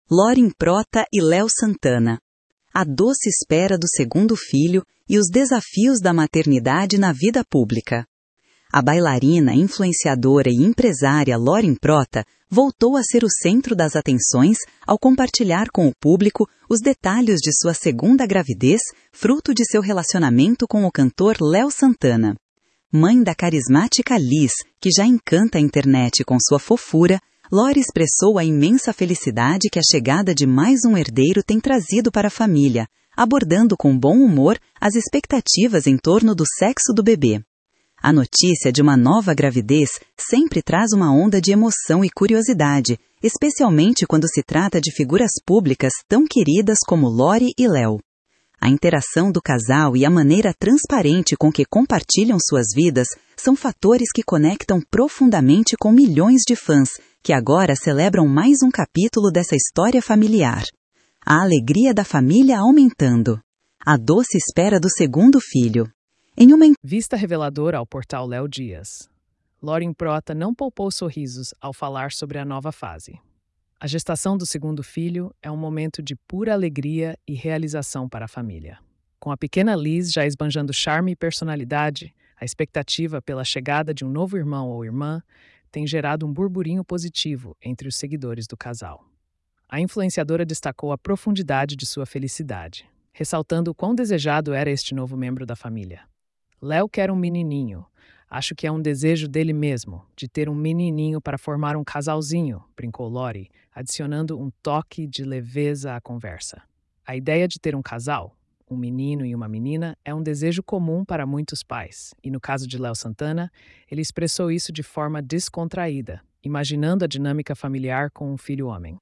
Loren Prota e Léo Santana. A doce espera do segundo filho e os desafios da maternidade na vida pública. A bailarina, influenciadora e empresária Loren Prota voltou a ser o centro das atenções ao compartilhar com o público os detalhes de sua segunda gravidez, fruto de seu relacionamento com o cantor Léo Santana. Mãe da carismática Liz, que já encanta a internet com sua fofura, Lori expressou a imensa felicidade que a chegada de mais um herdeiro tem trazido para a família, abordando com bom humor as expectativas em torno do sexo do bebê. A notícia de uma nova gravidez sempre traz uma onda de emoção e curiosidade, especialmente quando se trata de figuras públicas tão queridas como Lori e Léo. A interação do casal e a maneira transparente com que compartilham suas vidas são fatores que conectam profundamente com milhões de fãs, que agora celebram mais um capítulo dessa história familiar. A alegria da família aumentando. A doce espera do segundo filho. Em uma vista reveladora ao portal Léo Dias, Loren Prota não poupou sorrisos ao falar sobre a nova fase. A gestação do segundo filho é um momento de pura alegria e realização para a família. Com a pequena Liz já esbanjando charme e personalidade, a expectativa pela chegada de um novo irmão ou irmã tem gerado um burburinho positivo entre os seguidores do casal. A influenciadora destacou a profundidade de sua felicidade, ressaltando o quão desejado era este novo membro da família. Léo quer um menininho. Acho que é um desejo dele mesmo, de ter um menininho para formar um casalzinho, brincou Lori, adicionando um toque de leveza à conversa. A ideia de ter um casal, um menino e uma menina, é um desejo comum para muitos pais, e no caso de Léo Santana, ele expressou isso de forma descontraída, imaginando a dinâmica familiar com um filho homem.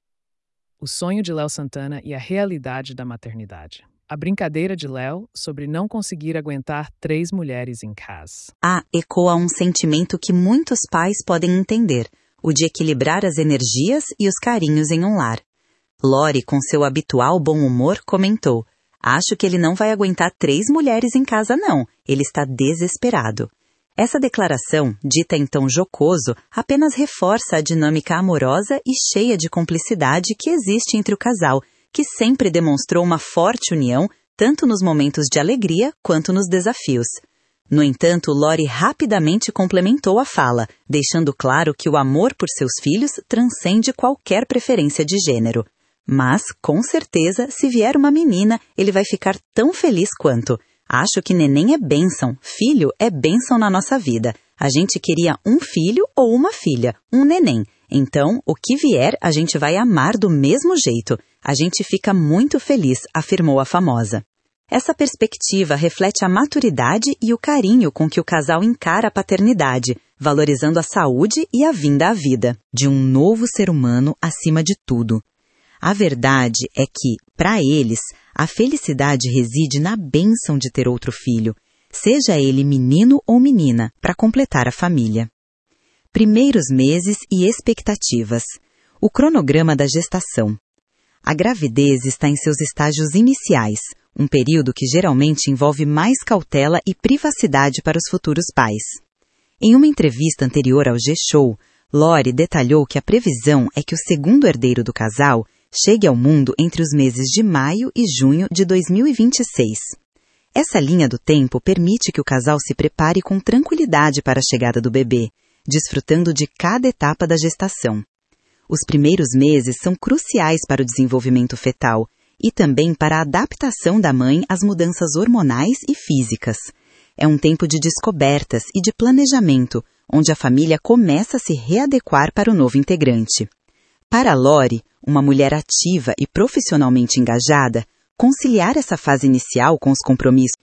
O sonho de Léo Santana e a realidade da maternidade. A brincadeira de Léo sobre não conseguir aguentar 3 mulheres em casa. Ecoa um sentimento que muitos pais podem entender, o de equilibrar as energias e os carinhos em um lar. Lori, com seu habitual bom humor, comentou: "Acho que ele não vai aguentar 3 mulheres em casa não, ele está desesperado." Essa declaração, dita em tom jocoso, apenas reforça a dinâmica amorosa e cheia de cumplicidade que existe entre o casal, que sempre demonstrou uma forte união, tanto nos momentos de alegria quanto nos desafios. No entanto, Lori rapidamente complementou a fala, deixando claro que o amor por seus filhos transcende qualquer preferência de gênero. Mas, com certeza, se vier uma menina, ele vai ficar tão feliz quanto. Acho que neném é bênção, filho é bênção na nossa vida. A gente queria um filho ou uma filha, um neném. Então, o que vier, a gente vai amar do mesmo jeito. A gente fica muito feliz, afirmou a famosa. Essa perspectiva reflete a maturidade e o carinho com que o casal encara a paternidade, valorizando a saúde e a vinda à vida, de um novo ser humano acima de tudo. A verdade é que, para eles, a felicidade reside na bênção de ter outro filho, seja ele menino ou menina, para completar a família. Primeiros meses e expectativas. O cronograma da gestação. A gravidez está em seus estágios iniciais, um período que geralmente envolve mais cautela e privacidade para os futuros pais. Em uma entrevista anterior ao G-Show, Lori detalhou que a previsão é que o segundo herdeiro do casal chegue ao mundo entre os meses de maio e junho de 2026. Essa linha do tempo permite que o casal se prepare com tranquilidade para a chegada do bebê, desfrutando de cada etapa da gestação. Os primeiros meses são cruciais para o desenvolvimento fetal e também para a adaptação da mãe às mudanças hormonais e físicas. É um tempo de descobertas e de planejamento, onde a família começa a se readequar para o novo integrante. Para Lori, uma mulher ativa e profissionalmente engajada, conciliar essa fase inicial com os compromissos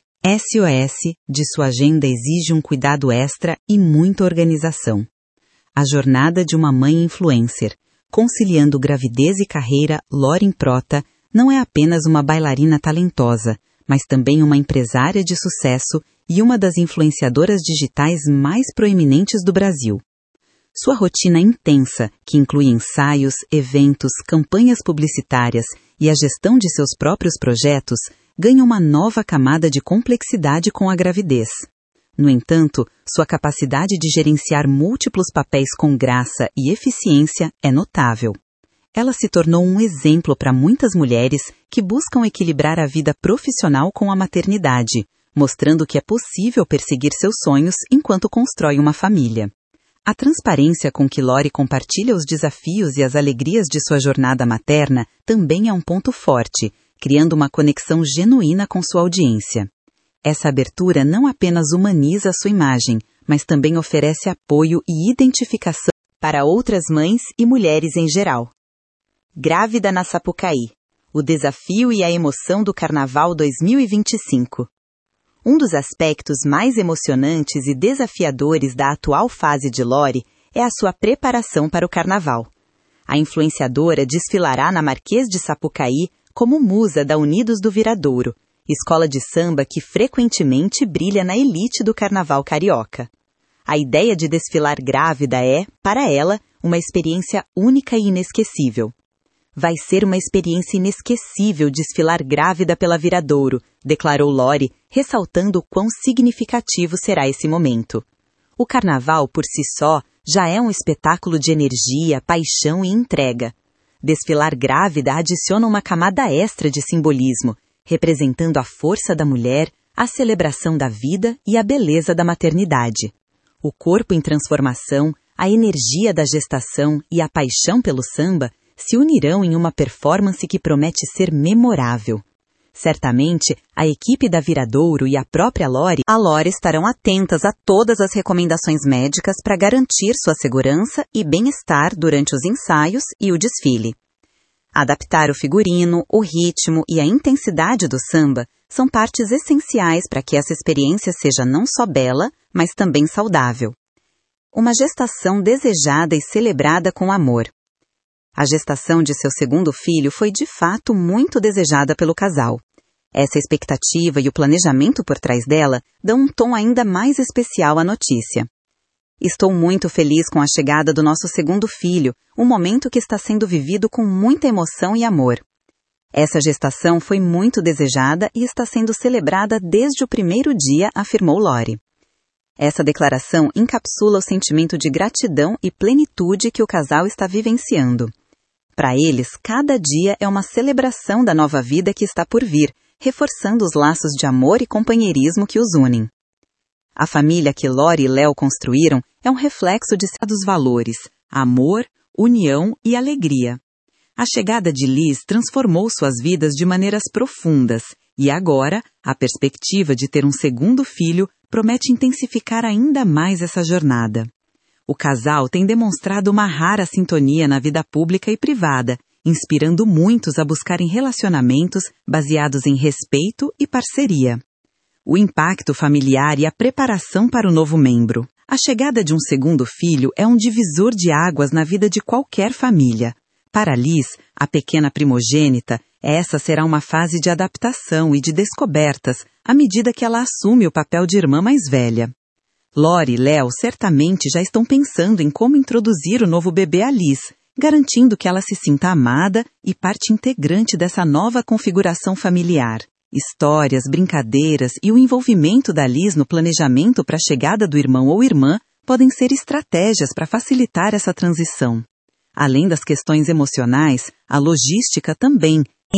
SOS de sua agenda exige um cuidado extra e muita organização. A jornada de uma mãe influencer, conciliando gravidez e carreira, Loren Prota não é apenas uma bailarina talentosa, mas também uma empresária de sucesso e uma das influenciadoras digitais mais proeminentes do Brasil. Sua rotina intensa, que inclui ensaios, eventos, campanhas publicitárias e a gestão de seus próprios projetos, ganha uma nova camada de complexidade com a gravidez. No entanto, sua capacidade de gerenciar múltiplos papéis com graça e eficiência é notável. ela se tornou um exemplo para muitas mulheres que buscam equilibrar a vida profissional com a maternidade, mostrando que é possível perseguir seus sonhos enquanto constrói uma família. A transparência com que Lori compartilha os desafios e as alegrias de sua jornada materna também é um ponto forte, criando uma conexão genuína com sua audiência. Essa abertura não apenas humaniza sua imagem, mas também oferece apoio e identificação para outras mães e mulheres em geral. Grávida na Sapucaí. O desafio e a emoção do Carnaval 2025. Um dos aspectos mais emocionantes e desafiadores da atual fase de Lori é a sua preparação para o Carnaval. A influenciadora desfilará na Marquês de Sapucaí como musa da Unidos do Viradouro, escola de samba que frequentemente brilha na elite do Carnaval carioca. A ideia de desfilar grávida é, para ela, uma experiência única e inesquecível. Vai ser uma experiência inesquecível desfilar grávida pela Viradouro, declarou Lori, ressaltando o quão significativo será esse momento. O Carnaval, por si só, já é um espetáculo de energia, paixão e entrega. Desfilar grávida adiciona uma camada extra de simbolismo, representando a força da mulher, a celebração da vida e a beleza da maternidade. O corpo em transformação, a energia da gestação e a paixão pelo samba se unirão em uma performance que promete ser memorável. Certamente, a equipe da Viradouro e a própria Lori estarão atentas a todas as recomendações médicas para garantir sua segurança e bem-estar durante os ensaios e o desfile. Adaptar o figurino, o ritmo e a intensidade do samba são partes essenciais para que essa experiência seja não só bela, mas também saudável. Uma gestação desejada e celebrada com amor. A gestação de seu segundo filho foi de fato muito desejada pelo casal. Essa expectativa e o planejamento por trás dela dão um tom ainda mais especial à notícia. Estou muito feliz com a chegada do nosso segundo filho, um momento que está sendo vivido com muita emoção e amor. Essa gestação foi muito desejada e está sendo celebrada desde o primeiro dia, afirmou Lori. Essa declaração encapsula o sentimento de gratidão e plenitude que o casal está vivenciando. Para eles, cada dia é uma celebração da nova vida que está por vir, reforçando os laços de amor e companheirismo que os unem. A família que Lori e Léo construíram é um reflexo de seus valores, amor, união e alegria. A chegada de Liz transformou suas vidas de maneiras profundas e agora, a perspectiva de ter um segundo filho promete intensificar ainda mais essa jornada. O casal tem demonstrado uma rara sintonia na vida pública e privada, inspirando muitos a buscarem relacionamentos baseados em respeito e parceria. O impacto familiar e a preparação para o novo membro. A chegada de um segundo filho é um divisor de águas na vida de qualquer família. Para Liz, a pequena primogênita, essa será uma fase de adaptação e de descobertas à medida que ela assume o papel de irmã mais velha. Lori e Léo certamente já estão pensando em como introduzir o novo bebê a Liz, garantindo que ela se sinta amada e parte integrante dessa nova configuração familiar. Histórias, brincadeiras e o envolvimento da Liz no planejamento para a chegada do irmão ou irmã podem ser estratégias para facilitar essa transição. Além das questões emocionais, a logística também,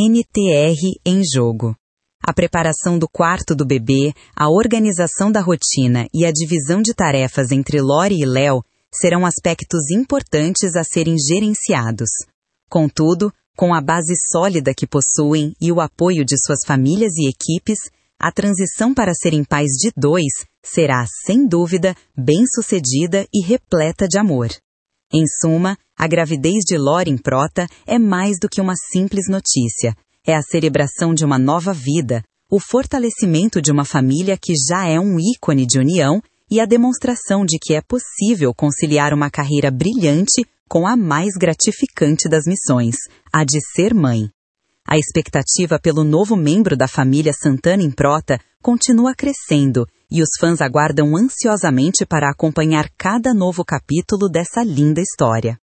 NTR em jogo. A preparação do quarto do bebê, a organização da rotina e a divisão de tarefas entre Lori e Léo serão aspectos importantes a serem gerenciados. Contudo, com a base sólida que possuem e o apoio de suas famílias e equipes, a transição para serem pais de 2 será, sem dúvida, bem-sucedida e repleta de amor. Em suma, a gravidez de Lori Prota é mais do que uma simples notícia. É a celebração de uma nova vida, o fortalecimento de uma família que já é um ícone de união e a demonstração de que é possível conciliar uma carreira brilhante com a mais gratificante das missões, a de ser mãe. A expectativa pelo novo membro da família Santana Prota continua crescendo e os fãs aguardam ansiosamente para acompanhar cada novo capítulo dessa linda história.